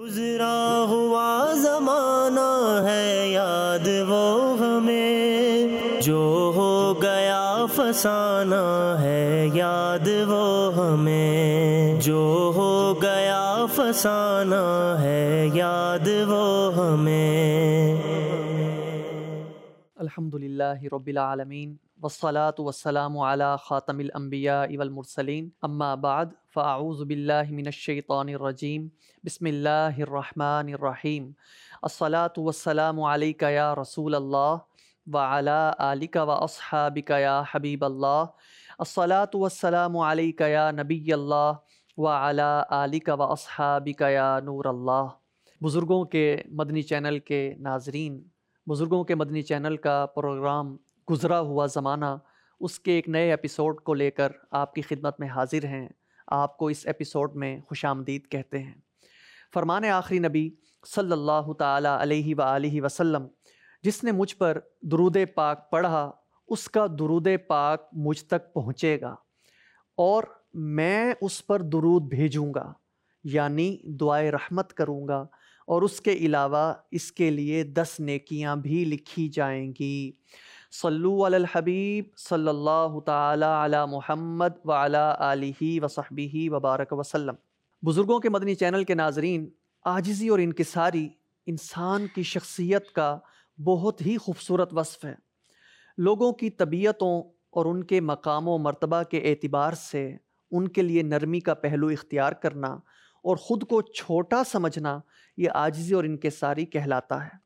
گزرا ہوا زمانہ ہے یاد وہ ہمیں، جو ہو گیا فسانہ ہے یاد وہ ہمیں، جو ہو گیا فسانہ ہے یاد وہ ہمیں۔ الحمدللہ رب العالمین والصلاة والسلام علی خاتم الانبیاء والمرسلین، اما بعد فاعوذ باللہ من الشیطان الرجیم، بسم اللہ الرحمن الرحیم۔ الصلاة والسلام علیک یا رسول اللہ وعلی آلک واصحابک یا حبیب اللہ۔ الصلاة والسلام علیک یا نبی اللہ وعلی آلک واصحابک یا نور اللہ۔ بزرگوں کے مدنی چینل کے ناظرین، بزرگوں کے مدنی چینل کا پروگرام گزرا ہوا زمانہ، اس کے ایک نئے ایپیسوڈ کو لے کر آپ کی خدمت میں حاضر ہیں۔ آپ کو اس ایپیسوڈ میں خوش آمدید کہتے ہیں۔ فرمان آخری نبی صلی اللہ تعالی علیہ وآلہ وسلم، جس نے مجھ پر درود پاک پڑھا اس کا درود پاک مجھ تک پہنچے گا اور میں اس پر درود بھیجوں گا، یعنی دعائے رحمت کروں گا، اور اس کے علاوہ اس کے لیے 10 نیکیاں بھی لکھی جائیں گی۔ صلو علی الحبیب صلی اللہ تعالی علی محمد وعلی آلہ وصحبہ وبارک وسلم۔ بزرگوں کے مدنی چینل کے ناظرین، عاجزی اور انکساری انسان کی شخصیت کا بہت ہی خوبصورت وصف ہے۔ لوگوں کی طبیعتوں اور ان کے مقام و مرتبہ کے اعتبار سے ان کے لیے نرمی کا پہلو اختیار کرنا اور خود کو چھوٹا سمجھنا، یہ عاجزی اور انکساری کہلاتا ہے۔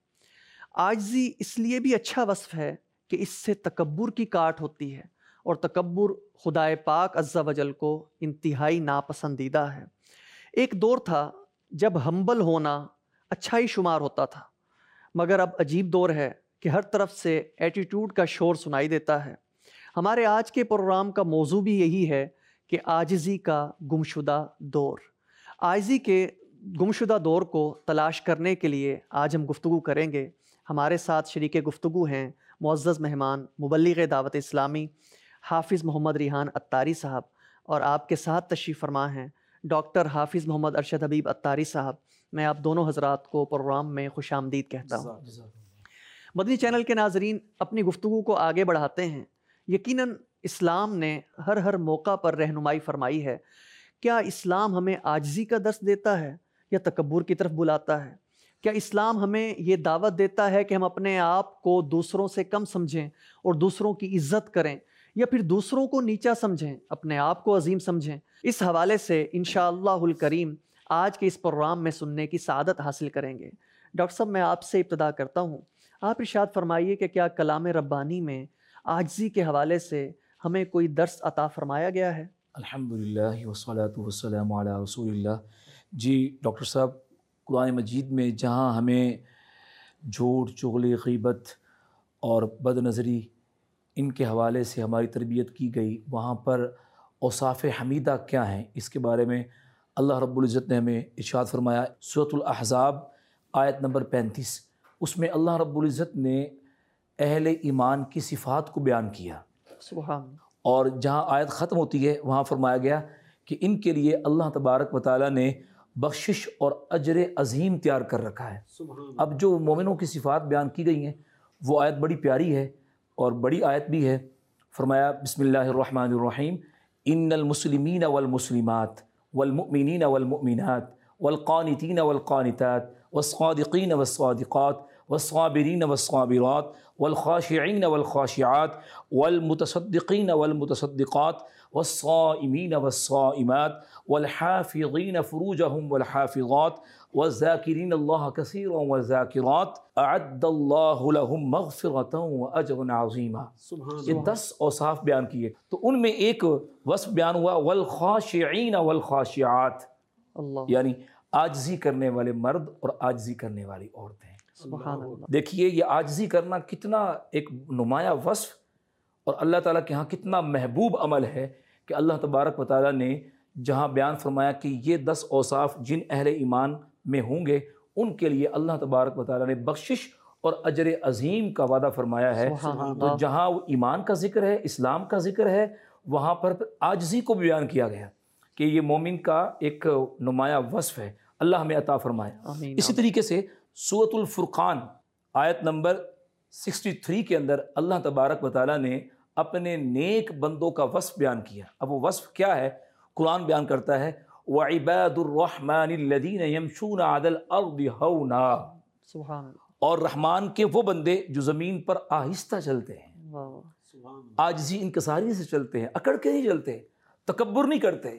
عاجزی اس لیے بھی اچھا وصف ہے کہ اس سے تکبر کی کاٹ ہوتی ہے، اور تکبر خدائے پاک عز و جل کو انتہائی ناپسندیدہ ہے۔ ایک دور تھا جب ہمبل ہونا اچھا ہی شمار ہوتا تھا، مگر اب عجیب دور ہے کہ ہر طرف سے ایٹیٹیوڈ کا شور سنائی دیتا ہے۔ ہمارے آج کے پروگرام کا موضوع بھی یہی ہے کہ عاجزی کا گمشدہ دور۔ عاجزی کے گمشدہ دور کو تلاش کرنے کے لیے آج ہم گفتگو کریں گے۔ ہمارے ساتھ شریک گفتگو ہیں معزز مہمان مبلغ دعوت اسلامی حافظ محمد ریحان عطاری صاحب، اور آپ کے ساتھ تشریف فرما ہیں ڈاکٹر حافظ محمد ارشد حبیب عطاری صاحب۔ میں آپ دونوں حضرات کو پروگرام میں خوش آمدید کہتا ہوں۔ مدنی چینل کے ناظرین، اپنی گفتگو کو آگے بڑھاتے ہیں۔ یقیناً اسلام نے ہر موقع پر رہنمائی فرمائی ہے۔ کیا اسلام ہمیں عاجزی کا درس دیتا ہے یا تکبر کی طرف بلاتا ہے؟ کیا اسلام ہمیں یہ دعوت دیتا ہے کہ ہم اپنے آپ کو دوسروں سے کم سمجھیں اور دوسروں کی عزت کریں، یا پھر دوسروں کو نیچا سمجھیں اپنے آپ کو عظیم سمجھیں؟ اس حوالے سے انشاءاللہ الکریم آج کے اس پروگرام میں سننے کی سعادت حاصل کریں گے۔ ڈاکٹر صاحب، میں آپ سے ابتدا کرتا ہوں۔ آپ ارشاد فرمائیے کہ کیا کلام ربانی میں عاجزی کے حوالے سے ہمیں کوئی درس عطا فرمایا گیا ہے؟ الحمدللہ والصلاة والسلام علی رسول اللہ۔ جی ڈاکٹر صاحب، قرآن مجید میں جہاں ہمیں جھوٹ، چغلی، غیبت اور بد نظری ان کے حوالے سے ہماری تربیت کی گئی، وہاں پر اوصاف حمیدہ کیا ہیں اس کے بارے میں اللہ رب العزت نے ہمیں ارشاد فرمایا۔ سورۃ الاحزاب آیت نمبر 35، اس میں اللہ رب العزت نے اہل ایمان کی صفات کو بیان کیا۔ سبحان۔ اور جہاں آیت ختم ہوتی ہے وہاں فرمایا گیا کہ ان کے لیے اللہ تبارک و تعالیٰ نے بخشش اور اجر عظیم تیار کر رکھا ہے۔ اب جو مومنوں کی صفات بیان کی گئی ہیں وہ آیت بڑی پیاری ہے اور بڑی آیت بھی ہے۔ فرمایا بسم اللہ الرحمن الرحیم، ان المسلمین والمسلمات والمؤمنین والمؤمنات والقانتین والقانتات والصادقین والصادقات والصابرین والصابرات والخاشعین والخاشعات والمتصدقین والمتصدقات والصائمین والصائمات والحافظین فروجہم والحافظات والذاکرین اللہ کثیرا والذاکرات اعد اللہ لہم مغفرۃ واجرا عظیما۔ یہ 10 اوصاف بیان کیے، تو ان میں ایک وصف بیان ہوا والخاشعین والخاشعات، اللہ، یعنی عاجزی کرنے والے مرد اور عاجزی کرنے والی عورتیں۔ سبحان اللہ۔ دیکھیے یہ عاجزی کرنا کتنا ایک نمایاں وصف اور اللہ تعالیٰ کے ہاں کتنا محبوب عمل ہے کہ اللہ تبارک و تعالیٰ نے جہاں بیان فرمایا کہ یہ 10 اوصاف جن اہل ایمان میں ہوں گے ان کے لیے اللہ تبارک و تعالیٰ نے بخشش اور اجر عظیم کا وعدہ فرمایا ہے۔ تو جہاں ایمان کا ذکر ہے، اسلام کا ذکر ہے، وہاں پر عاجزی کو بیان کیا گیا کہ یہ مومن کا ایک نمایاں وصف ہے۔ اللہ ہمیں عطا فرمائے۔ آمین۔ اسی طریقے سے سورۃ الفرقان آیت نمبر 63 کے اندر اللہ تبارک و تعالیٰ نے اپنے نیک بندوں کا وصف بیان کیا۔ اب وہ وصف کیا ہے؟ قرآن بیان کرتا ہے وَعِبَادُ الرَّحْمَنِ الَّذِينَ يَمْشُونَ عَلَى الْأَرْضِ هَوْنًا، سبحان اللہ، اور رحمان کے وہ بندے جو زمین پر آہستہ چلتے ہیں، واہ، عاجزی انکساری سے چلتے ہیں، اکڑ کے نہیں چلتے، تکبر نہیں کرتے۔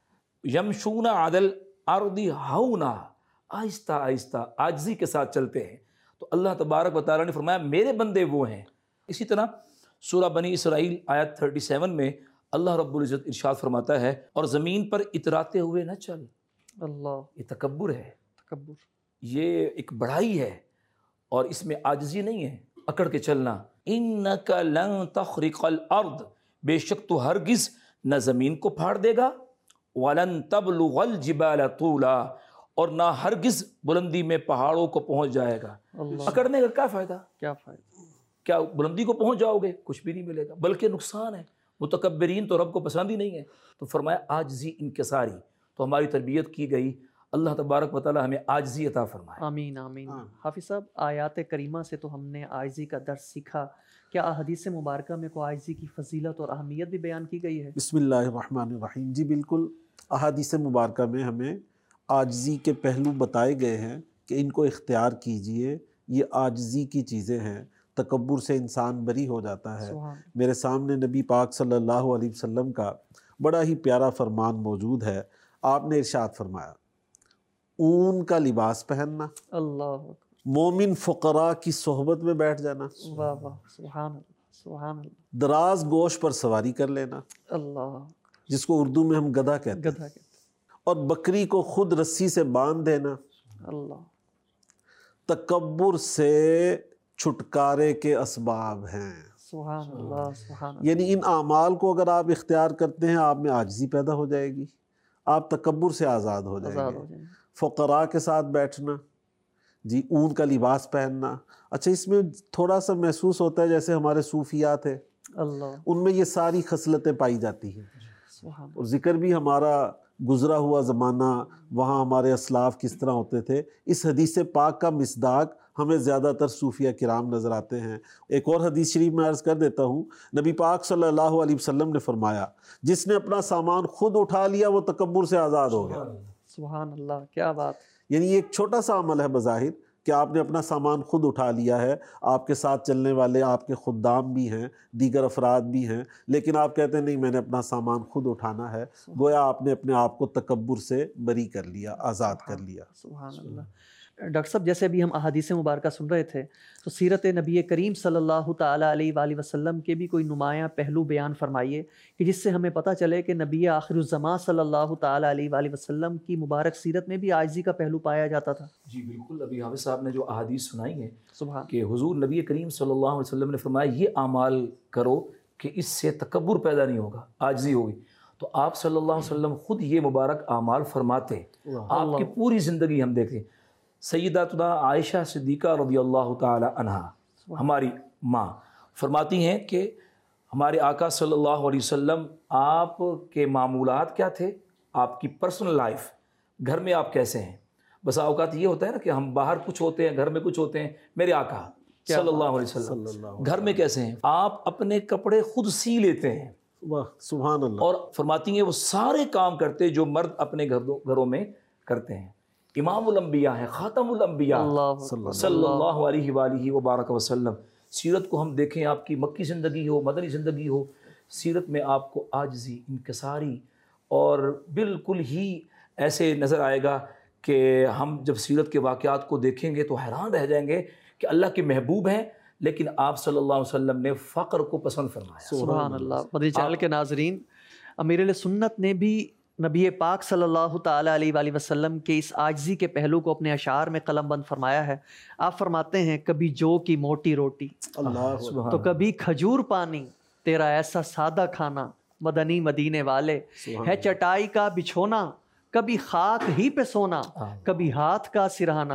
یمشون علی الارض ہونا، آہستہ آہستہ عاجزی کے ساتھ چلتے ہیں۔ تو اللہ تبارک و تعالیٰ نے فرمایا میرے بندے وہ ہیں۔ اسی طرح سورہ بنی اسرائیل آیت 37 میں اللہ رب العزت ارشاد فرماتا ہے اور زمین پر اتراتے ہوئے نہ چل، اللہ، یہ تکبر ہے، تکبر، یہ ایک بڑائی ہے، اور اس میں عاجزی نہیں ہے اکڑ کے چلنا۔ انک لن تخرق الارض، بے شک تو ہرگز نہ زمین کو پھاڑ دے گا، ولن تبلغ الجبال طولا، اور نہ ہرگز بلندی میں پہاڑوں کو پہنچ جائے گا۔ اللہ، اکڑنے کا کیا فائدہ؟ کیا فائدہ؟ کیا بلندی کو پہنچ جاؤ گے؟ کچھ بھی نہیں ملے گا، بلکہ نقصان ہے۔ متکبرین تو رب کو پسند ہی نہیں ہے۔ تو فرمایا عاجزی انکساری، تو ہماری تربیت کی گئی۔ اللہ تبارک و تعالی ہمیں عاجزی عطا فرمائے۔ آمین آمین۔ حافظ صاحب، آیات کریمہ سے تو ہم نے عاجزی کا درس سیکھا، کیا احادیث مبارکہ میں کوئی عاجزی کی فضیلت اور اہمیت بھی بیان کی گئی ہے؟ بسم اللہ الرحمن الرحیم۔ جی بالکل، احادیث مبارکہ میں ہمیں عاجزی کے پہلو بتائے گئے ہیں کہ ان کو اختیار کیجئے، یہ عاجزی کی چیزیں ہیں، تکبر سے انسان بری ہو جاتا ہے۔ سبحان، میرے سامنے نبی پاک صلی اللہ علیہ وسلم کا بڑا ہی پیارا فرمان موجود ہے۔ آپ نے ارشاد فرمایا اون کا لباس پہننا، اللہ، مومن فقراء کی صحبت میں بیٹھ جانا، واہ واہ، سبحان اللہ، سبحان اللہ، دراز گوش پر سواری کر لینا، اللہ، جس کو اردو میں ہم گدھا کہتے ہیں، گدھا کہتے اور بکری کو خود رسی سے باندھ دینا، ہیں، اللہ، تکبر سے چھٹکارے کے اسباب ہیں۔ سبحان اللہ، سبحان اللہ، یعنی ان اعمال کو اگر آپ اختیار کرتے ہیں، آپ میں عاجزی پیدا ہو جائے گی، آپ تکبر سے آزاد ہو جائیں آزاد گے۔ ہو جائیں گے۔ فقراء کے ساتھ بیٹھنا، جی اون کا لباس پہننا، اچھا اس میں تھوڑا سا محسوس ہوتا ہے جیسے ہمارے صوفیات ہیں، اللہ، ان میں یہ ساری خصلتیں پائی جاتی ہیں، سبحان اور ذکر بھی ہمارا گزرا ہوا زمانہ، وہاں ہمارے اسلاف کس طرح ہوتے تھے، اس حدیث پاک کا مصداق ہمیں زیادہ تر صوفیہ کرام نظر آتے ہیں۔ ایک اور حدیث شریف میں عرض کر دیتا ہوں، نبی پاک صلی اللہ علیہ وسلم نے فرمایا جس نے اپنا سامان خود اٹھا لیا وہ تکبر سے آزاد ہو گیا۔ سبحان اللہ، کیا بات، یعنی یہ ایک چھوٹا سا عمل ہے بظاہر کہ آپ نے اپنا سامان خود اٹھا لیا ہے، آپ کے ساتھ چلنے والے آپ کے خدام بھی ہیں، دیگر افراد بھی ہیں، لیکن آپ کہتے ہیں نہیں میں نے اپنا سامان خود اٹھانا ہے، گویا آپ نے اپنے آپ کو تکبر سے بری کر لیا، آزاد کر لیا۔ سبحان اللہ۔ ڈاکٹر صاحب، جیسے بھی ہم احادیث مبارکہ سن رہے تھے تو سیرت نبی کریم صلی اللہ تعالیٰ علیہ وآلہ وسلم کے بھی کوئی نمایاں پہلو بیان فرمائیے کہ جس سے ہمیں پتہ چلے کہ نبی آخر الزمان صلی اللہ تعالیٰ علیہ وآلہ وسلم کی مبارک سیرت میں بھی عاجزی کا پہلو پایا جاتا تھا۔ جی بالکل، ابھی حافظ صاحب نے جو احادیث سنائی ہیں سبحان، کہ حضور نبی کریم صلی اللہ علیہ وسلم نے فرمایا یہ اعمال کرو کہ اس سے تکبر پیدا نہیں ہوگا، عاجزی ہوگی۔ تو آپ صلی اللہ علیہ وسلم خود یہ مبارک اعمال فرماتے، آپ کی پوری زندگی ہم دیکھیں۔ سیداتنا عائشہ صدیقہ رضی اللہ تعالی عنہا، ہماری ماں، فرماتی ہیں کہ ہمارے آقا صلی اللہ علیہ وسلم آپ کے معمولات کیا تھے، آپ کی پرسنل لائف، گھر میں آپ کیسے ہیں۔ بس اوقات یہ ہوتا ہے نا کہ ہم باہر کچھ ہوتے ہیں، گھر میں کچھ ہوتے ہیں، میرے آقا صلی اللہ علیہ وسلم گھر میں کیسے ہیں، آپ اپنے کپڑے خود سی لیتے ہیں، واہ سبحان اللہ۔ اور فرماتی ہیں وہ سارے کام کرتے جو مرد اپنے گھروں میں کرتے ہیں۔ امام الانبیاء ہیں، خاتم الانبیاء اللہ صلی اللہ علیہ وآلہ وبارک وسلم۔ سیرت کو ہم دیکھیں، آپ کی مکی زندگی ہو، مدنی زندگی ہو، سیرت میں آپ کو عاجزی، انکساری، اور بالکل ہی ایسے نظر آئے گا کہ ہم جب سیرت کے واقعات کو دیکھیں گے تو حیران رہ جائیں گے کہ اللہ کے محبوب ہیں، لیکن آپ صلی اللہ علیہ وسلم نے فقر کو پسند فرمایا۔ سبحان اللہ۔ مدنی چینل کے ناظرین، امیر سنت نے بھی نبی پاک صلی اللہ تعالیٰ علیہ وآلہ وسلم کے اس عاجزی کے پہلو کو اپنے اشعار میں قلم بند فرمایا ہے۔ آپ فرماتے ہیں کبھی جو کی موٹی روٹی اللہ، تو کبھی کھجور پانی، تیرا ایسا سادہ کھانا مدنی مدینے والے، ہے چٹائی کا بچھونا کبھی خاک ہی پہ سونا، کبھی ہاتھ کا سرہانا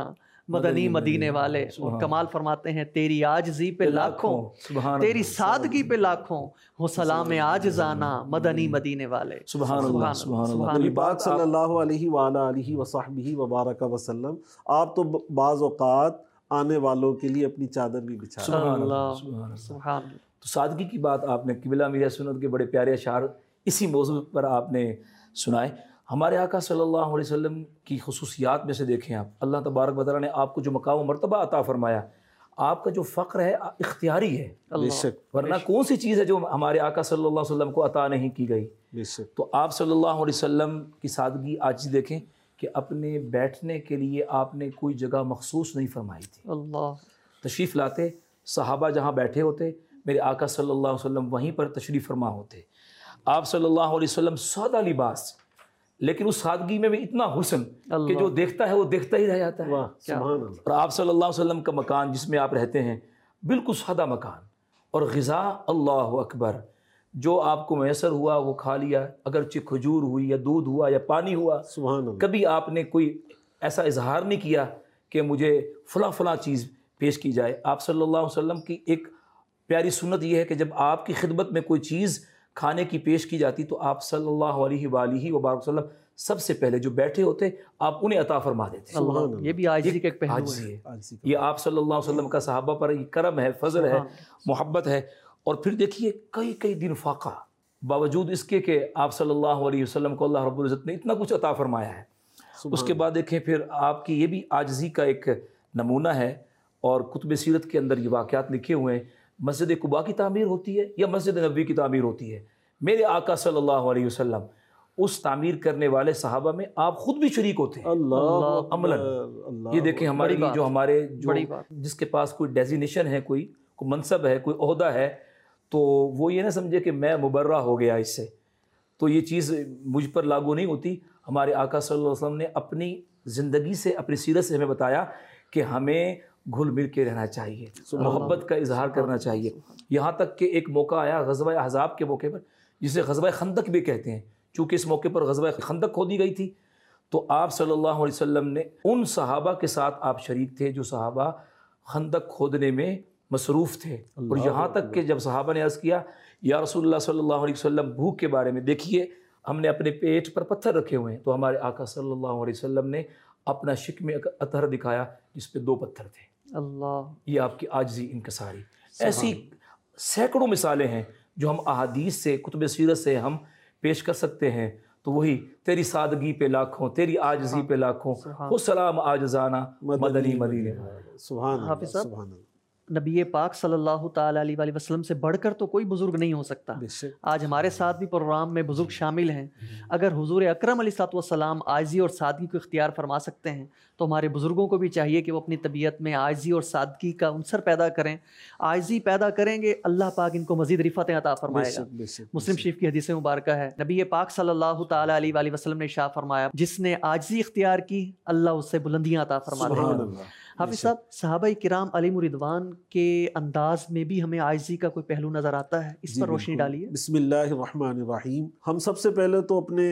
مدنی مدینے والے، اور کمال فرماتے ہیں تیری عاجزی پہ لاکھوں، تیری سادگی پہ لاکھوں، ہو سلام عاجزانہ مدنی مدینے والے۔ سبحان اللہ، سبحان اللہ۔ نبی پاک صلی اللہ علیہ وآلہ علیہ وصحبہ وبارک وسلم، آپ تو بعض اوقات آنے والوں کے لیے اپنی چادر بھی بچھا رہے ہیں۔ سبحان اللہ، اللہ، سبحان اللہ۔ سبحان اللہ۔ تو سادگی کی بات آپ نے قبلہ میرا سنت کے بڑے پیارے اشعار اسی موضوع پر آپ نے سنائے۔ ہمارے آقا صلی اللہ علیہ وسلم کی خصوصیات میں سے دیکھیں آپ، اللہ تبارک و تعالیٰ نے آپ کو جو مقام و مرتبہ عطا فرمایا، آپ کا جو فقر ہے اختیاری ہے، بے شک، ورنہ کون سی چیز ہے جو ہمارے آقا صلی اللہ علیہ وسلم کو عطا نہیں کی گئی۔ بے شک۔ تو آپ صلی اللہ علیہ وسلم کی سادگی آج دیکھیں کہ اپنے بیٹھنے کے لیے آپ نے کوئی جگہ مخصوص نہیں فرمائی تھی۔ اللہ، تشریف لاتے، صحابہ جہاں بیٹھے ہوتے، میرے آقا صلی اللہ علیہ وسلم وہیں پر تشریف فرما ہوتے۔ آپ صلی اللہ علیہ وسلم سادہ لباس، لیکن اس سادگی میں بھی اتنا حسن کہ جو دیکھتا ہے وہ دیکھتا ہی رہ جاتا ہے۔ واہ، سبحان اللہ۔ اور آپ صلی اللہ علیہ وسلم کا مکان جس میں آپ رہتے ہیں بالکل سادہ مکان، اور غذا اللہ اکبر جو آپ کو میسر ہوا وہ کھا لیا، اگرچہ کھجور ہوئی یا دودھ ہوا یا پانی ہوا، سبحان اللہ۔ کبھی آپ نے کوئی ایسا اظہار نہیں کیا کہ مجھے فلاں فلاں چیز پیش کی جائے۔ آپ صلی اللہ علیہ وسلم کی ایک پیاری سنت یہ ہے کہ جب آپ کی خدمت میں کوئی چیز کھانے کی پیش کی جاتی تو آپ صلی اللہ علیہ وآلہ وبارک وسلم سب سے پہلے جو بیٹھے ہوتے آپ انہیں عطا فرما دیتے۔ اللہ، یہ بھی عاجزی کا ایک پہلو عاجزی ہے۔ ہے، یہ آپ صلی اللہ علیہ وسلم کا صحابہ پر یہ کرم ہے، فضل ہے، محبت ہے۔ اور پھر دیکھیے کئی دن فاقہ، باوجود اس کے کہ آپ صلی اللہ علیہ وسلم کو اللہ رب العزت نے اتنا کچھ عطا فرمایا ہے، اس کے بعد دیکھیں پھر آپ کی یہ بھی عاجزی کا ایک نمونہ ہے، اور کتب سیرت کے اندر یہ واقعات لکھے ہوئے ہیں۔ مسجد قباء کی تعمیر ہوتی ہے یا مسجد نبوی کی تعمیر ہوتی ہے، میرے آقا صلی اللہ علیہ وسلم اس تعمیر کرنے والے صحابہ میں آپ خود بھی شریک ہوتے ہیں اللہ عملاً۔ اللہ، یہ دیکھیں ہماری جو ہمارے جو بڑی بات۔ جس کے پاس کوئی ڈیزینیشن ہے، کوئی منصب ہے، کوئی عہدہ ہے، تو وہ یہ نہ سمجھے کہ میں مبرہ ہو گیا اس سے، تو یہ چیز مجھ پر لاگو نہیں ہوتی۔ ہمارے آقا صلی اللہ علیہ وسلم نے اپنی زندگی سے، اپنی سیرت سے ہمیں بتایا کہ ہمیں گھل مل کے رہنا چاہیے، محبت کا اظہار کرنا چاہیے۔ یہاں تک کہ ایک موقع آیا غزوہ احزاب کے موقع پر، جسے غزوہ خندق بھی کہتے ہیں، چونکہ اس موقع پر غزوہ خندق کھودی گئی تھی، تو آپ صلی اللہ علیہ وسلم نے ان صحابہ کے ساتھ آپ شریک تھے جو صحابہ خندق کھودنے میں مصروف تھے۔ اور یہاں تک کہ جب صحابہ نے عرض کیا یا رسول اللہ صلی اللہ علیہ وسلم بھوک کے بارے میں، دیکھیے ہم نے اپنے پیٹ پر پتھر رکھے ہوئے ہیں، تو ہمارے آقا صلی اللہ علیہ وسلم نے اپنا شکم اطہر دکھایا جس پہ 2 پتھر تھے۔ اللہ، یہ آپ کی عاجزی انکساری۔ ایسی سینکڑوں مثالیں ہیں جو ہم احادیث سے، کتب سیرت سے ہم پیش کر سکتے ہیں۔ تو وہی تیری سادگی پہ لاکھوں، تیری عاجزی پہ لاکھوں، ہو سلام عاجزانہ مدنی مدینے۔ سبحان اللہ، حافظ صاحب، سبحان اللہ۔ نبی پاک صلی اللہ تعالیٰ علیہ وآلہ وسلم سے بڑھ کر تو کوئی بزرگ نہیں ہو سکتا۔ بے شک۔ آج ہمارے ساتھ بھی پروگرام میں بزرگ شامل ہیں۔ اگر حضور اکرم علیہ الصلوۃ والسلام عاجزی اور سادگی کو اختیار فرما سکتے ہیں تو ہمارے بزرگوں کو بھی چاہیے کہ وہ اپنی طبیعت میں عاجزی اور سادگی کا عنصر پیدا کریں۔ عاجزی پیدا کریں گے، اللہ پاک ان کو مزید رفعتیں عطا فرمائے گا۔ بے شک۔ مسلم شریف کی حدیث مبارکہ ہے، نبی پاک صلی اللہ تعالیٰ علیہ وآلہ وسلم نے ارشاد فرمایا، جس نے عاجزی اختیار کی اللہ اس سے بلندیاں عطا فرماتے سبحان ہیں۔ اللہ۔ حافظ صاحب، صحابہ کرام علیہم رضوان کے انداز میں بھی ہمیں عاجزی کا کوئی پہلو نظر آتا ہے، اس پر روشنی ڈالیے۔ بسم اللہ الرحمن الرحیم۔ ہم سب سے پہلے تو اپنے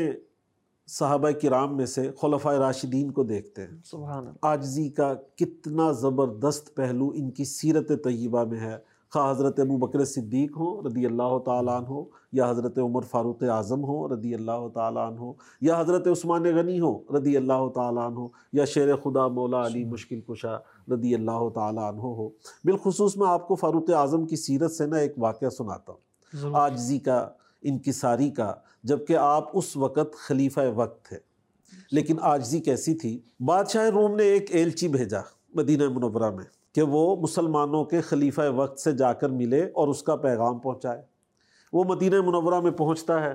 صحابہ کرام میں سے خلفائے راشدین کو دیکھتے ہیں، سبحان اللہ، عاجزی کا کتنا زبردست پہلو ان کی سیرت طیبہ میں ہے، خواہ حضرت ابو بکر صدیق ہوں رضی اللہ تعالیٰ عنہ، یا حضرت عمر فاروق اعظم ہوں رضی اللہ تعالیٰ عنہ، یا حضرت عثمان غنی ہوں رضی اللہ تعالیٰ عنہ، یا شیر خدا مولا علی مشکل کشا رضی اللہ تعالیٰ عنہ ہو۔ بالخصوص میں آپ کو فاروق اعظم کی سیرت سے ایک واقعہ سناتا ہوں، عاجزی کا، انکساری کا، جبکہ آپ اس وقت خلیفہ وقت تھے، لیکن عاجزی کیسی تھی۔ بادشاہ روم نے ایک ایلچی بھیجا مدینہ منورہ میں کہ وہ مسلمانوں کے خلیفہ وقت سے جا کر ملے اور اس کا پیغام پہنچائے۔ وہ مدینہ منورہ میں پہنچتا ہے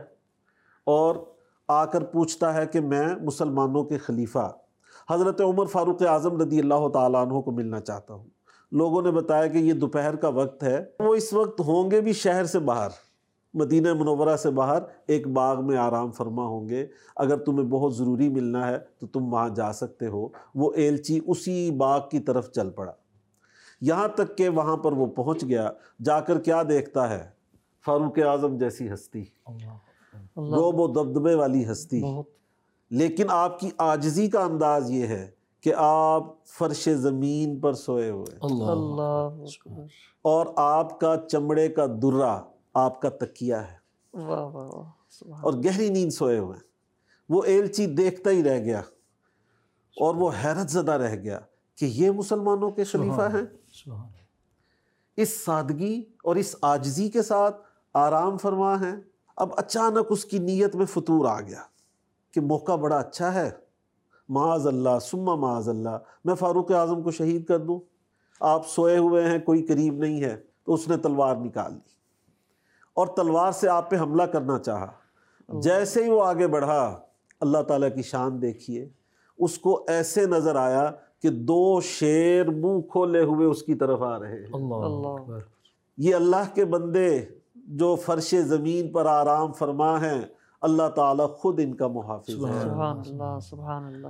اور آ کر پوچھتا ہے کہ میں مسلمانوں کے خلیفہ حضرت عمر فاروق اعظم رضی اللہ تعالیٰ عنہ کو ملنا چاہتا ہوں۔ لوگوں نے بتایا کہ یہ دوپہر کا وقت ہے، وہ اس وقت ہوں گے بھی شہر سے باہر، مدینہ منورہ سے باہر ایک باغ میں آرام فرما ہوں گے، اگر تمہیں بہت ضروری ملنا ہے تو تم وہاں جا سکتے ہو۔ وہ ایلچی اسی باغ کی طرف چل پڑا، یہاں تک کہ وہاں پر وہ پہنچ گیا۔ جا کر کیا دیکھتا ہے؟ فاروق اعظم جیسی ہستی، روب و دبدبے والی ہستی، لیکن آپ کی عاجزی کا انداز یہ ہے کہ آپ فرش زمین پر سوئے ہوئے اللہ اکبر، اور آپ کا چمڑے کا درہ آپ کا تکیہ ہے واہ واہ واہ، سبحان اور گہری نیند سوئے ہوئے ہیں۔ وہ ایلچی دیکھتا ہی رہ گیا اور وہ حیرت زدہ رہ گیا کہ یہ مسلمانوں کے خلیفہ ہیں، اس سادگی اور اس عاجزی کے ساتھ آرام فرما ہیں۔ اب اچانک اس کی نیت میں فطور آ گیا کہ موقع بڑا اچھا ہے، معاذ اللہ ثم معاذ اللہ میں فاروق اعظم کو شہید کر دوں۔ آپ سوئے ہوئے ہیں، کوئی قریب نہیں ہے، تو اس نے تلوار نکال لی اور تلوار سے آپ پہ حملہ کرنا چاہا۔ جیسے ہی وہ آگے بڑھا، اللہ تعالیٰ کی شان دیکھیے، اس کو ایسے نظر آیا کہ 2 شیر منہ کھولے ہوئے اس کی طرف آ رہے ہیں۔ اللہ، یہ اللہ کے بندے جو فرش زمین پر آرام فرما ہیں، اللہ تعالیٰ خود ان کا محافظ ہے۔ سبحان اللہ، سبحان اللہ،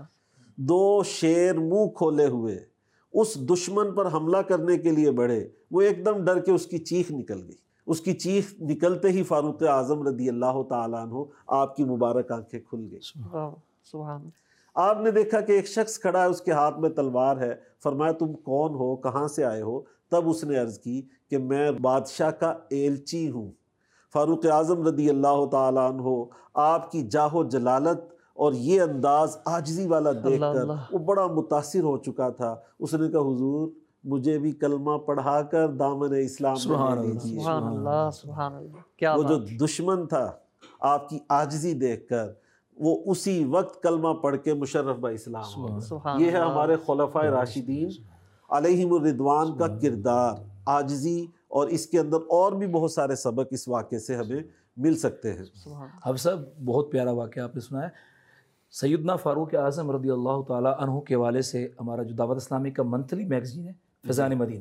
2 شیر منہ کھولے ہوئے اس دشمن پر حملہ کرنے کے لیے بڑھے، وہ ایک دم ڈر کے اس کی چیخ نکل گئی۔ اس کی چیخ نکلتے ہی فاروق اعظم رضی اللہ تعالیٰ عنہ آپ کی مبارک آنکھیں کھل گئی۔ واہ، سبحان اللہ، آپ نے دیکھا کہ ایک شخص کھڑا ہے، اس کے ہاتھ میں تلوار ہے۔ فرمایا تم کون ہو، کہاں سے آئے ہو؟ تب اس نے عرض کی کہ میں بادشاہ کا ایلچی ہوں۔ فاروق اعظم رضی اللہ تعالیٰ عنہ آپ کی جاہ و جلالت اور یہ انداز عاجزی والا دیکھ کر اللہ، وہ بڑا متاثر ہو چکا تھا۔ اس نے کہا حضور مجھے بھی کلمہ پڑھا کر دامن اسلام میں لے لیجیے۔ سبحان اللہ، سبحان اللہ، کیا وہ جو بات، دشمن تھا آپ کی عاجزی دیکھ کر وہ اسی وقت کلمہ پڑھ کے مشرف با اسلام ہو گیا۔ سبحان یہ ہے اللہ، ہمارے خلفائے راشدین علیہم الرضوان کا کردار، عاجزی، اور اس کے اندر اور بھی بہت سارے سبق اس واقعے سے ہمیں مل سکتے ہیں۔ سبحان حافظ صاحب بہت پیارا واقعہ آپ نے سنا ہے۔ سیدنا فاروق اعظم رضی اللہ تعالیٰ عنہ کے حوالے سے ہمارا جو دعوت اسلامی کا منتھلی میگزین ہے فیضان مدینہ،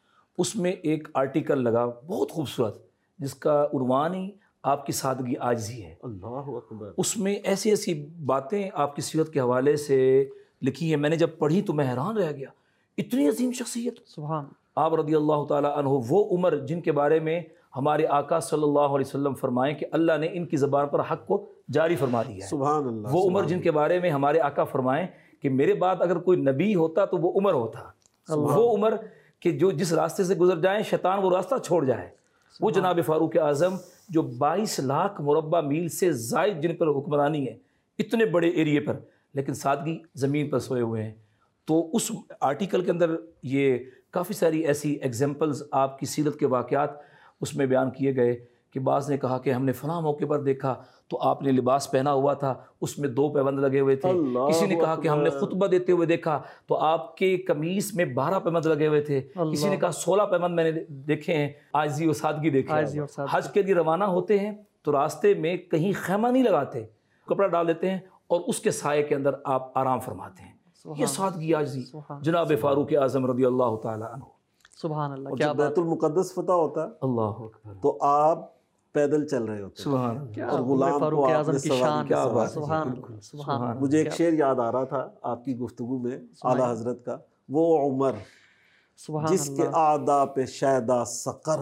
اس میں ایک آرٹیکل لگا بہت خوبصورت، جس کا عنوان ہی آپ کی سادگی عاجزی ہے۔ اللہ اکبر۔ اس میں ایسی ایسی باتیں آپ کی سیرت کے حوالے سے لکھی ہیں، میں نے جب پڑھی تو میں حیران رہ گیا، اتنی عظیم شخصیت۔ سبحان آپ رضی اللہ تعالیٰ عنہ وہ عمر جن کے بارے میں ہمارے آقا صلی اللہ علیہ وسلم فرمائیں کہ اللہ نے ان کی زبان پر حق کو جاری فرما دیا ہے۔ سبحان اللہ۔ وہ عمر جن کے بارے میں ہمارے آقا فرمائیں کہ میرے بعد اگر کوئی نبی ہوتا تو وہ عمر ہوتا، وہ عمر کہ جو جس راستے سے گزر جائیں شیطان وہ راستہ چھوڑ جائے، وہ جناب فاروق اعظم جو 22 لاکھ مربع میل سے زائد جن پر حکمرانی ہے، اتنے بڑے ایریے پر، لیکن سادگی زمین پر سوئے ہوئے ہیں۔ تو اس آرٹیکل کے اندر یہ کافی ساری ایسی ایگزامپلز آپ کی سیرت کے واقعات اس میں بیان کیے گئے کہ بعض نے کہا کہ ہم نے فلاں موقع پر دیکھا تو آپ نے لباس پہنا ہوا تھا، اس میں 2 پیوند لگے ہوئے تھے۔ کسی نے کہا کہ ہم نے خطبہ دیتے ہوئے دیکھا تو آپ کے قمیص میں 12 پیوند لگے ہوئے تھے۔ کسی نے کہا 16 پیوند میں نے دیکھے ہیں۔ عاجزی اور سادگی دیکھے ہیں۔ حج کے لیے روانہ ہوتے ہیں تو راستے میں کہیں خیمہ نہیں لگاتے، کپڑا ڈال دیتے ہیں اور اس کے سائے کے اندر آپ آرام فرماتے ہیں۔ یہ سادگی عاجزی جناب فاروق اعظم رضی اللہ تعالیٰ عنہ۔ سبحان اللہ، اور کیا جب بیت المقدس فتح ہوتا اللہ اکبر، تو آپ پیدل چل رہے ہوتے ہیں سبحان اللہ، اور غلام فاروق کو آپ اعظم نے کی سواری شان، کی سواری کی۔ سبحان اللہ، سبحان اللہ، مجھے ایک شعر یاد آ رہا تھا آپ کی گفتگو میں اعلیٰ حضرت کا، وہ عمر سبحان جس کے اللہ، اعدا پہ شیدا سقر،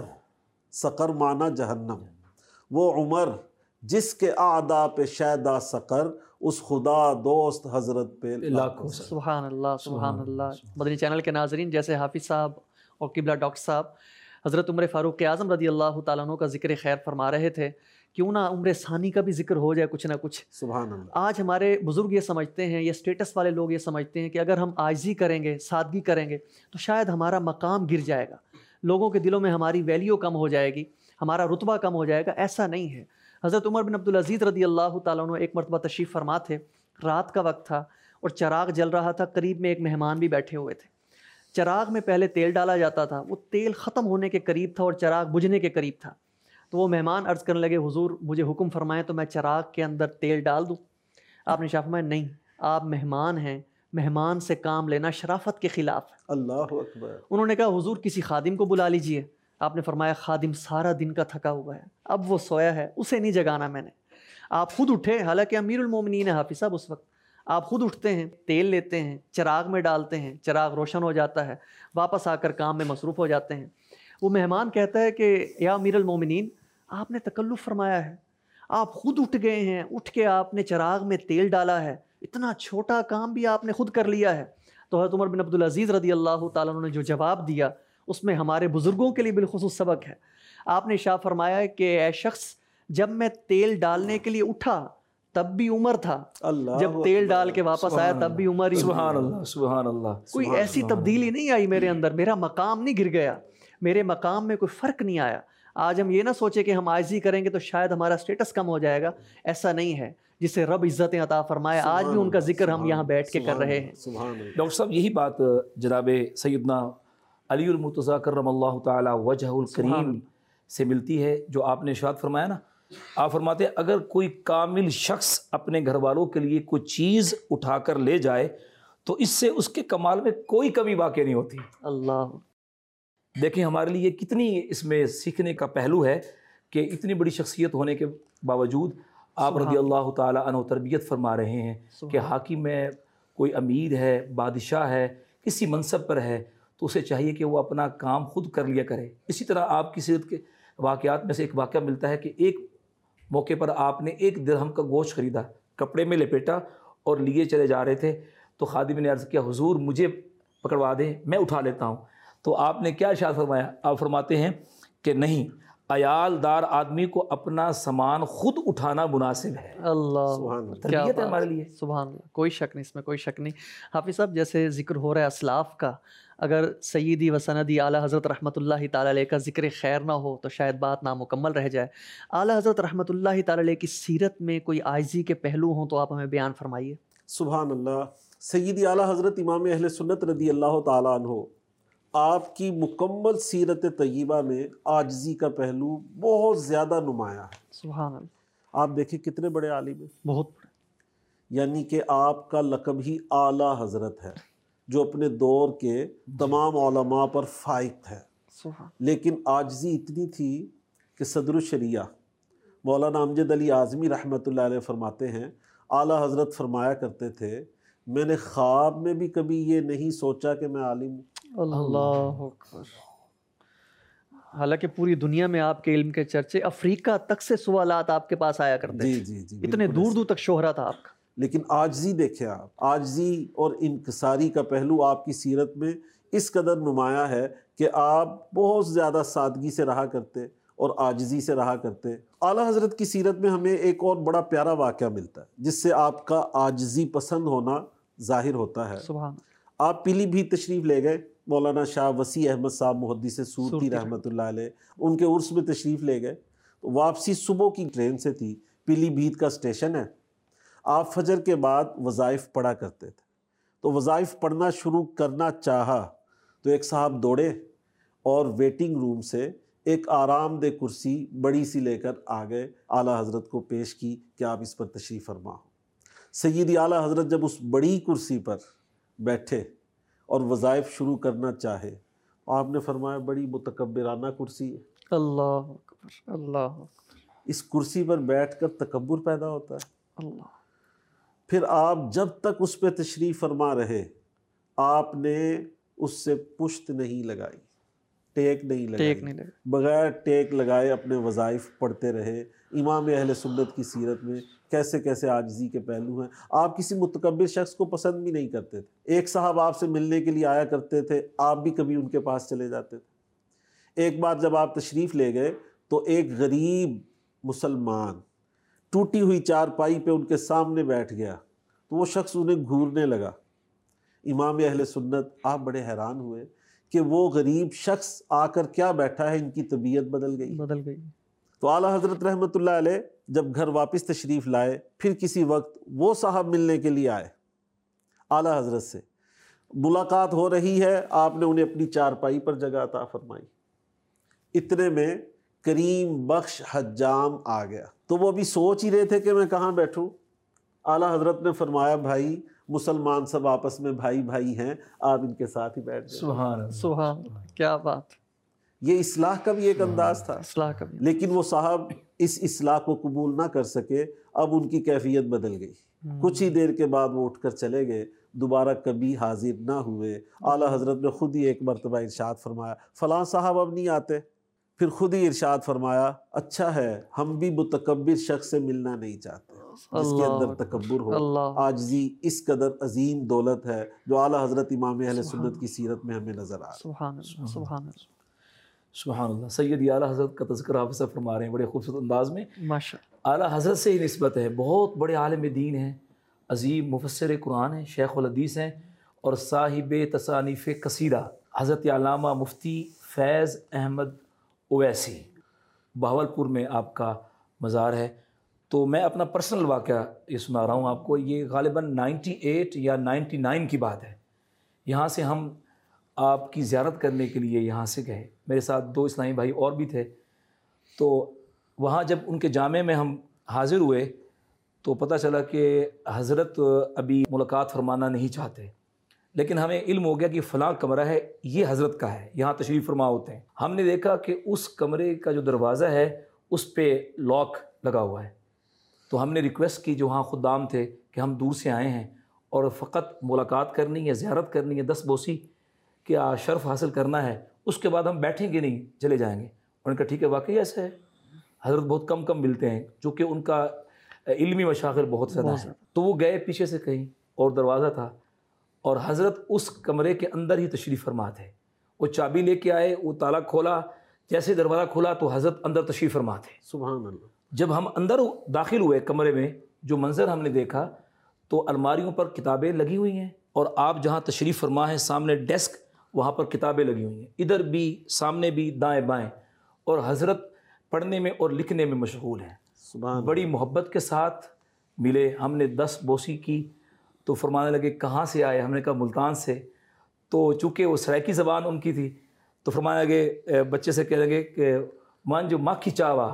سقر معنی جہنم، وہ عمر جس کے اعدا پہ شیدا سقر، اس خدا دوست حضرت پہ لاکھوں سبحان اللہ، سبحان اللہ۔ مدنی چینل کے ناظرین، جیسے حافظ صاحب اور قبلہ ڈاکٹر صاحب حضرت عمر فاروق اعظم رضی اللہ تعالیٰ عنہ کا ذکر خیر فرما رہے تھے، کیوں نہ عمر ثانی کا بھی ذکر ہو جائے کچھ نہ کچھ۔ سبحان اللہ۔ آج ہمارے بزرگ یہ سمجھتے ہیں، یہ اسٹیٹس والے لوگ یہ سمجھتے ہیں کہ اگر ہم عاجزی کریں گے، سادگی کریں گے تو شاید ہمارا مقام گر جائے گا، لوگوں کے دلوں میں ہماری ویلیو کم ہو جائے گی، ہمارا رتبہ کم ہو جائے گا۔ ایسا نہیں ہے۔ حضرت عمر بن عبدالعزیز رضی اللہ تعالیٰ عنہ ایک مرتبہ تشریف فرما تھے، رات کا وقت تھا اور چراغ جل رہا تھا، قریب میں ایک مہمان بھی بیٹھے ہوئے تھے۔ چراغ میں پہلے تیل ڈالا جاتا تھا، وہ تیل ختم ہونے کے قریب تھا اور چراغ بجھنے کے قریب تھا، تو وہ مہمان عرض کرنے لگے حضور مجھے حکم فرمائیں تو میں چراغ کے اندر تیل ڈال دوں؟ آپ نے فرمایا نہیں، آپ مہمان ہیں، مہمان سے کام لینا شرافت کے خلاف ہے۔ اللہ اکبر۔ انہوں نے کہا حضور کسی خادم کو بلا لیجئے۔ آپ نے فرمایا خادم سارا دن کا تھکا ہوا ہے، اب وہ سویا ہے، اسے نہیں جگانا میں نے۔ آپ خود اٹھے، حالانکہ امیر المومنین ہے حافظ صاحب اس وقت، آپ خود اٹھتے ہیں، تیل لیتے ہیں، چراغ میں ڈالتے ہیں، چراغ روشن ہو جاتا ہے، واپس آ کر کام میں مصروف ہو جاتے ہیں۔ وہ مہمان کہتا ہے کہ یا امیر المومنین آپ نے تکلف فرمایا ہے، آپ خود اٹھ گئے ہیں، اٹھ کے آپ نے چراغ میں تیل ڈالا ہے، اتنا چھوٹا کام بھی آپ نے خود کر لیا ہے۔ تو حضرت عمر بن عبدالعزیز رضی اللہ تعالیٰ عنہ نے جو جواب دیا اس میں ہمارے بزرگوں کے لیے بالخصوص سبق ہے۔ آپ نے ارشاد فرمایا کہ اے شخص، جب میں تیل ڈالنے کے لیے اٹھا تب بھی عمر تھا، جب تیل ڈال کے واپس آیا تب بھی عمر ہی۔ سبحان اللہ، سبحان اللہ۔ کوئی ایسی تبدیلی نہیں آئی میرے اندر، میرا مقام نہیں گر گیا، میرے مقام میں کوئی فرق نہیں آیا۔ آج ہم یہ نہ سوچیں کہ ہم عاجزی کریں گے تو شاید ہمارا سٹیٹس کم ہو جائے گا، ایسا نہیں ہے۔ جسے رب عزتیں عطا فرمائے، آج بھی ان کا ذکر ہم یہاں بیٹھ کے کر رہے ہیں۔ ڈاکٹر صاحب، یہی بات جناب سیدنا علی المرتضیٰ کرم اللہ تعالی وجہ الکریم سے ملتی ہے، جو آپ نے ارشاد فرمایا نا، آپ فرماتے ہیں اگر کوئی کامل شخص اپنے گھر والوں کے لیے کوئی چیز اٹھا کر لے جائے تو اس سے اس کے کمال میں کوئی کمی واقع نہیں ہوتی۔ اللہ، دیکھیں ہمارے لیے کتنی اس میں سیکھنے کا پہلو ہے کہ اتنی بڑی شخصیت ہونے کے باوجود آپ رضی اللہ تعالیٰ عنہ تربیت فرما رہے ہیں کہ حاکم ہے، کوئی امیر ہے، بادشاہ ہے، کسی منصب پر ہے، تو اسے چاہیے کہ وہ اپنا کام خود کر لیا کرے۔ اسی طرح آپ کی سیرت کے واقعات میں سے ایک واقعہ ملتا ہے کہ ایک موقع پر آپ نے 1 درہم کا گوشت خریدا، کپڑے میں لپیٹا اور لیے چلے جا رہے تھے، تو خادم نے عرض کیا حضور مجھے پکڑوا دیں، میں اٹھا لیتا ہوں۔ تو آپ نے کیا ارشاد فرمایا؟ آپ فرماتے ہیں کہ نہیں، عیال دار آدمی کو اپنا سامان خود اٹھانا مناسب ہے۔ اللہ، تربیت ہے ہمارے لیے۔ سبحان اللہ، کوئی شک نہیں، اس میں کوئی شک نہیں۔ حافظ صاحب، جیسے ذکر ہو رہا ہے اسلاف کا، اگر سیدی و سندی اعلیٰ حضرت رحمۃ اللہ تعالی علیہ کا ذکر خیر نہ ہو تو شاید بات نامکمل رہ جائے۔ اعلیٰ حضرت رحمۃ اللہ تعالی علیہ کی سیرت میں کوئی عاجزی کے پہلو ہوں تو آپ ہمیں بیان فرمائیے۔ سبحان اللہ۔ سیدی اعلیٰ حضرت امام اہل سنت رضی اللہ تعالیٰ عنہ، آپ کی مکمل سیرت طیبہ میں عاجزی کا پہلو بہت زیادہ نمایاں ہے۔ سبحان اللہ۔ آپ دیکھیں کتنے بڑے عالم ہیں، بہت بڑے، یعنی کہ آپ کا لقب ہی اعلیٰ حضرت ہے، جو اپنے دور کے تمام علماء پر فائق ہے۔ لیکن عاجزی اتنی تھی کہ صدر الشریعہ مولانا امجد علی اعظمی رحمۃ اللہ علیہ فرماتے ہیں، اعلیٰ حضرت فرمایا کرتے تھے میں نے خواب میں بھی کبھی یہ نہیں سوچا کہ میں عالم ہوں۔ اللہ اکبر۔ حالانکہ پوری دنیا میں آپ کے علم کے چرچے، افریقہ تک سے سوالات آپ کے پاس آیا کرتے تھے، جی اتنے دور دور تک شہرت تھا آپ کا۔ لیکن عاجزی دیکھیں آپ، عاجزی اور انکساری کا پہلو آپ کی سیرت میں اس قدر نمایاں ہے کہ آپ بہت زیادہ سادگی سے رہا کرتے اور عاجزی سے رہا کرتے۔ اعلیٰ حضرت کی سیرت میں ہمیں ایک اور بڑا پیارا واقعہ ملتا ہے جس سے آپ کا عاجزی پسند ہونا ظاہر ہوتا ہے۔ سبحان۔ آپ پیلی بھیت تشریف لے گئے، مولانا شاہ وسیع احمد صاحب محدث سورتی رحمۃ اللہ علیہ ان کے عرس میں تشریف لے گئے۔ واپسی صبح کی ٹرین سے تھی، پیلی بھیت کا اسٹیشن ہے۔ آپ فجر کے بعد وظائف پڑھا کرتے تھے، تو وظائف پڑھنا شروع کرنا چاہا تو ایک صاحب دوڑے اور ویٹنگ روم سے ایک آرام دہ کرسی بڑی سی لے کر آ گئے، اعلیٰ حضرت کو پیش کی کہ آپ اس پر تشریف فرما ہو۔ سیدی اعلیٰ حضرت جب اس بڑی کرسی پر بیٹھے اور وظائف شروع کرنا چاہے، آپ نے فرمایا بڑی متکبرانہ کرسی ہے، اللہ اکبر، اللہ اکبر، اس کرسی پر بیٹھ کر تکبر پیدا ہوتا ہے۔ اللہ۔ پھر آپ جب تک اس پہ تشریف فرما رہے، آپ نے اس سے پشت نہیں لگائی، ٹیک نہیں لگائی، بغیر ٹیک لگائے اپنے وظائف پڑھتے رہے۔ امام اہل سنت کی سیرت میں کیسے کیسے عاجزی کے پہلو ہیں۔ آپ کسی متکبر شخص کو پسند بھی نہیں کرتے تھے۔ ایک صاحب آپ سے ملنے کے لیے آیا کرتے تھے، آپ بھی کبھی ان کے پاس چلے جاتے تھے۔ ایک بار جب آپ تشریف لے گئے تو ایک غریب مسلمان ٹوٹی ہوئی چارپائی پہ ان کے سامنے بیٹھ گیا، تو وہ شخص انہیں گھورنے لگا۔ امام اہل سنت آپ بڑے حیران ہوئے کہ وہ غریب شخص آ کر کیا بیٹھا ہے، ان کی طبیعت بدل گئی۔ تو اعلیٰ حضرت رحمۃ اللہ علیہ جب گھر واپس تشریف لائے، پھر کسی وقت وہ صاحب ملنے کے لیے آئے، اعلیٰ حضرت سے ملاقات ہو رہی ہے، آپ نے انہیں اپنی چارپائی پر جگہ عطا فرمائی۔ اتنے میں کریم بخش حجام آ گیا، تو وہ بھی سوچ ہی رہے تھے کہ میں کہاں بیٹھوں۔ اعلیٰ حضرت نے فرمایا بھائی مسلمان سب آپس میں بھائی بھائی ہیں، آپ ان کے ساتھ ہی بیٹھ جائیں۔ سبحان اللہ، سبحان اللہ، کیا بات۔ یہ اصلاح کا بھی ایک انداز تھا، اصلاح کا بھی۔ لیکن وہ صاحب اس اصلاح کو قبول نہ کر سکے، اب ان کی کیفیت بدل گئی۔ کچھ ہی دیر کے بعد وہ اٹھ کر چلے گئے، دوبارہ کبھی حاضر نہ ہوئے۔ اعلیٰ حضرت نے خود ہی ایک مرتبہ ارشاد فرمایا فلاں صاحب اب نہیں آتے، پھر خود ہی ارشاد فرمایا اچھا ہے ہم بھی متکبر شخص سے ملنا نہیں چاہتے۔ جس کے اندر تکبر ہو، عاجزی اس قدر عظیم دولت ہے جو اعلیٰ حضرت امام اہل سنت کی سیرت میں ہمیں نظر آ رہا ہے۔ سبحان اللہ، سبحان اللہ، سبحان اللہ۔ سیدی اعلیٰ حضرت کا تذکرہ آپ سے فرما رہے ہیں بڑے خوبصورت انداز میں۔ ماشاء اعلیٰ حضرت سے ہی نسبت ہے، بہت بڑے عالم دین ہیں، عظیم مفسر قرآن ہیں، شیخ الحدیث ہیں، اور صاحب تصانیف کثیرہ حضرت علامہ مفتی فیض احمد اویسی، بہاولپور میں آپ کا مزار ہے۔ تو میں اپنا پرسنل واقعہ یہ سنا رہا ہوں آپ کو، یہ غالباً 98 یا 99 کی بات ہے۔ یہاں سے ہم آپ کی زیارت کرنے کے لیے یہاں سے گئے، میرے ساتھ 2 اسلامی بھائی اور بھی تھے۔ تو وہاں جب ان کے جامع میں ہم حاضر ہوئے تو پتہ چلا کہ حضرت ابھی ملاقات فرمانا نہیں چاہتے، لیکن ہمیں علم ہو گیا کہ فلاں کمرہ ہے، یہ حضرت کا ہے، یہاں تشریف فرما ہوتے ہیں۔ ہم نے دیکھا کہ اس کمرے کا جو دروازہ ہے اس پہ لاک لگا ہوا ہے۔ تو ہم نے ریکویسٹ کی جو وہاں خدام تھے کہ ہم دور سے آئے ہیں اور فقط ملاقات کرنی ہے، زیارت کرنی ہے، 10 بوسی کیا شرف حاصل کرنا ہے، اس کے بعد ہم بیٹھیں گے نہیں، چلے جائیں گے۔ انہوں نے کہا ٹھیک ہے، واقعی ایسا ہے، حضرت بہت کم ملتے ہیں، چونکہ ان کا علمی مشاغل بہت زیادہ ہے۔ تو وہ گئے پیچھے سے کہیں اور دروازہ تھا، اور حضرت اس کمرے کے اندر ہی تشریف فرما تھے۔ وہ چابی لے کے آئے، وہ تالا کھولا، جیسے دروازہ کھولا تو حضرت اندر تشریف فرما تھے۔ سبحان اللہ۔ جب ہم اندر داخل ہوئے کمرے میں، جو منظر ہم نے دیکھا تو الماریوں پر کتابیں لگی ہوئی ہیں، اور آپ جہاں تشریف فرما ہے سامنے ڈیسک، وہاں پر کتابیں لگی ہوئی ہیں، ادھر بھی، سامنے بھی، دائیں بائیں، اور حضرت پڑھنے میں اور لکھنے میں مشغول ہیں۔ سبحان بڑی محبت کے ساتھ ملے، ہم نے 10 بوسی کی تو فرمانے لگے کہاں سے آئے؟ ہم نے کہا ملتان سے۔ تو چونکہ وہ سرائکی زبان ان کی تھی تو فرمانے لگے، بچے سے کہنے لگے کہ مان جو ماکھی چاوا،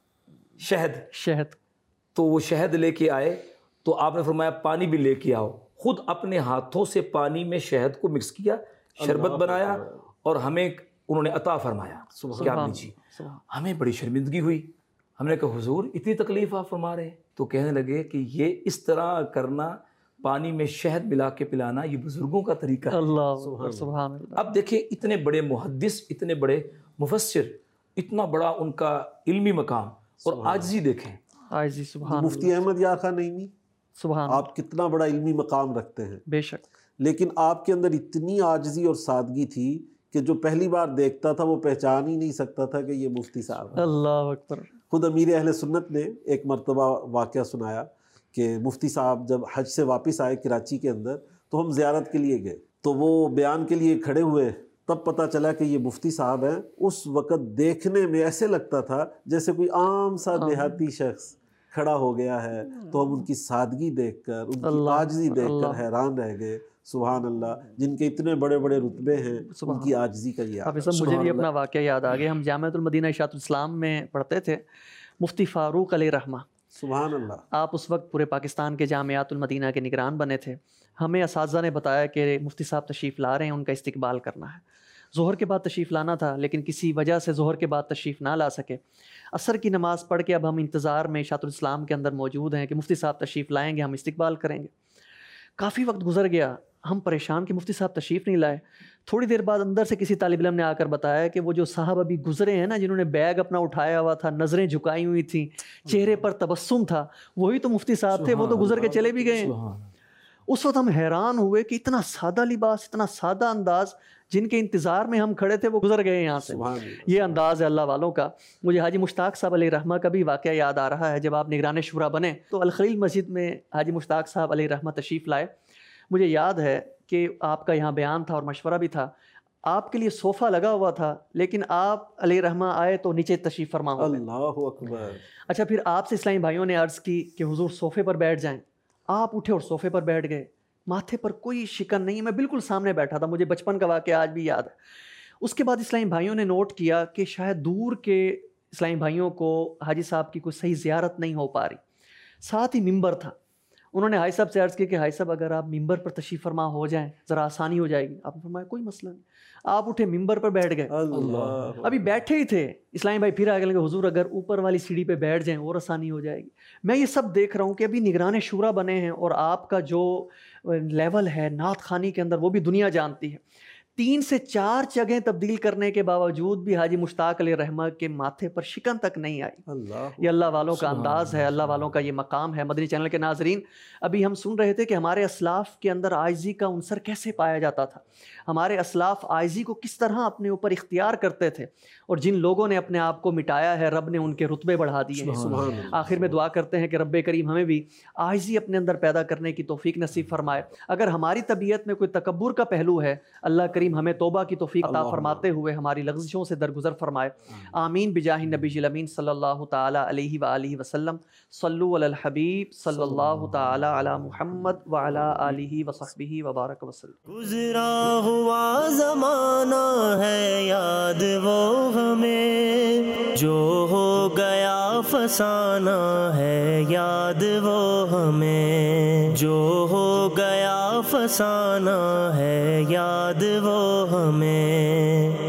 شہد۔ تو وہ شہد لے کے آئے، تو آپ نے فرمایا پانی بھی لے کے آؤ۔ خود اپنے ہاتھوں سے پانی میں شہد کو مکس کیا، شربت بنایا، اور ہمیں انہوں نے عطا فرمایا کہ آپ لیجیے۔ ہمیں بڑی شرمندگی ہوئی، ہم نے کہا حضور اتنی تکلیف آپ فرما رہے ہیں؟ تو کہنے لگے کہ یہ اس طرح کرنا، پانی میں شہد ملا کے پلانا، یہ بزرگوں کا طریقہ ہے۔ اللہ، سبحان اللہ۔ اب دیکھیں اتنے بڑے محدث، اتنے بڑے مفسر، اتنا بڑا ان کا علمی مقام، اور عاجزی دیکھیں، عاجزی، سبحان مفتی احمد یار خان نعیمی، سبحان آپ کتنا بڑا علمی مقام رکھتے ہیں، بے شک، لیکن آپ کے اندر اتنی عاجزی اور سادگی تھی کہ جو پہلی بار دیکھتا تھا وہ پہچان ہی نہیں سکتا تھا کہ یہ مفتی صاحب ہیں۔ اللہ اکبر۔ خود امیر اہل سنت نے ایک مرتبہ واقعہ سنایا کہ مفتی صاحب جب حج سے واپس آئے کراچی کے اندر تو ہم زیارت کے لیے گئے، تو وہ بیان کے لیے کھڑے ہوئے، تب پتہ چلا کہ یہ مفتی صاحب ہیں۔ اس وقت دیکھنے میں ایسے لگتا تھا جیسے کوئی عام سا دیہاتی شخص کھڑا ہو گیا ہے، تو ہم ان کی سادگی دیکھ کر، ان کی عاجزی دیکھ کر حیران رہ گئے۔ سبحان اللہ، جن کے اتنے بڑے بڑے رتبے ہیں، ان کی عاجزی کا یہ حافظ صاحب، مجھے بھی اپنا واقعہ یاد آ گیا۔ ہم جامعۃ المدینہ اشاعۃ الاسلام میں پڑھتے تھے، مفتی فاروق علیہ رحمہ، سبحان اللہ، آپ اس وقت پورے پاکستان کے جامعات المدینہ کے نگران بنے تھے۔ ہمیں اساتذہ نے بتایا کہ مفتی صاحب تشریف لا رہے ہیں، ان کا استقبال کرنا ہے۔ ظہر کے بعد تشریف لانا تھا، لیکن کسی وجہ سے ظہر کے بعد تشریف نہ لا سکے۔ عصر کی نماز پڑھ کے اب ہم انتظار میں اشاعۃ الاسلام کے اندر موجود ہیں کہ مفتی صاحب تشریف لائیں گے، ہم استقبال کریں گے۔ کافی وقت گزر گیا، ہم پریشان کہ مفتی صاحب تشریف نہیں لائے۔ تھوڑی دیر بعد اندر سے کسی طالب علم نے آ کر بتایا کہ وہ جو صاحب ابھی گزرے ہیں نا، جنہوں نے بیگ اپنا اٹھایا ہوا تھا، نظریں جھکائی ہوئی تھیں، چہرے پر تبسم تھا، وہی تو مفتی صاحب تھے، وہ تو گزر کے چلے بھی گئے ہیں۔ اس وقت ہم حیران ہوئے کہ اتنا سادہ لباس، اتنا سادہ انداز، جن کے انتظار میں ہم کھڑے تھے وہ گزر گئے یہاں سے۔ یہ انداز ہے اللہ والوں کا۔ مجھے حاجی مشتاق صاحب علیہ رحمہ کا بھی واقعہ یاد آ رہا ہے۔ جب آپ نگران شورا بنے تو الخلیل مسجد میں حاجی مشتاق صاحب علیہ رحمہ تشریف لائے۔ مجھے یاد ہے کہ آپ کا یہاں بیان تھا اور مشورہ بھی تھا، آپ کے لیے صوفہ لگا ہوا تھا، لیکن آپ علیہ رحمہ آئے تو نیچے تشریف فرما ہو گئے۔ اللہ اکبر۔ اچھا، پھر آپ سے اسلامی بھائیوں نے عرض کی کہ حضور صوفے پر بیٹھ جائیں، آپ اٹھے اور صوفے پر بیٹھ گئے، ماتھے پر کوئی شکن نہیں، میں بالکل سامنے بیٹھا تھا۔ مجھے بچپن کا واقعہ آج بھی یاد ہے۔ اس کے بعد اسلامی بھائیوں نے نوٹ کیا کہ شاید دور کے اسلامی بھائیوں کو حاجی صاحب کی کوئی صحیح زیارت نہیں ہو پا رہی۔ ساتھ ہی ممبر تھا، انہوں نے حاجی صاحب سے عرض کی کہ حاجی صاحب اگر آپ ممبر پر تشریف فرما ہو جائیں ذرا آسانی ہو جائے گی۔ آپ نے فرمایا کوئی مسئلہ نہیں۔ آپ اٹھے ممبر پر بیٹھ گئے، ابھی بیٹھے ہی تھے، اسلامی بھائی پھر آگے لگے حضور اگر اوپر والی سیڑھی پہ بیٹھ جائیں اور آسانی ہو جائے گی۔ میں یہ سب دیکھ رہا ہوں کہ ابھی نگران شورا بنے ہیں اور آپ کا جو لیول ہے نعت خوانی کے اندر وہ بھی دنیا جانتی ہے۔ 3 سے 4 جگہیں تبدیل کرنے کے باوجود بھی حاجی مشتاق علیہ رحمہ کے ماتھے پر شکن تک نہیں آئی۔ اللہ یہ اللہ والوں کا انداز ہے، اللہ والوں کا یہ مقام ہے۔ مدنی چینل کے ناظرین، ابھی ہم سن رہے تھے کہ ہمارے اسلاف کے اندر عاجزی کا عنصر کیسے پایا جاتا تھا، ہمارے اسلاف عاجزی کو کس طرح اپنے اوپر اختیار کرتے تھے، اور جن لوگوں نے اپنے آپ کو مٹایا ہے رب نے ان کے رتبے بڑھا دیے ہیں۔ آخر میں دعا کرتے ہیں کہ رب کریم ہمیں بھی عاجزی اپنے اندر پیدا کرنے کی توفیق نصیب فرمائے۔ اگر ہماری طبیعت میں کوئی تکبر کا پہلو ہے، اللہ کریم ہمیں توبہ کی توفیق عطا فرماتے ہوئے ہماری لغزشوں سے درگزر فرمائے۔ آمین بجاہ نبی الامین صلی اللہ تعالی علیہ وآلہ وسلم۔ صلو علی الحبیب صلی اللہ تعالی علی محمد وعلی آلہ وصحبہ وبارک وسلم۔ گزرا ہوا زمانہ ہے یاد وہ ہمیں، جو ہو گیا فسانہ ہے یاد وہ ہمیں، جو ہو گیا فسانہ ہے یاد وہ ہمیں۔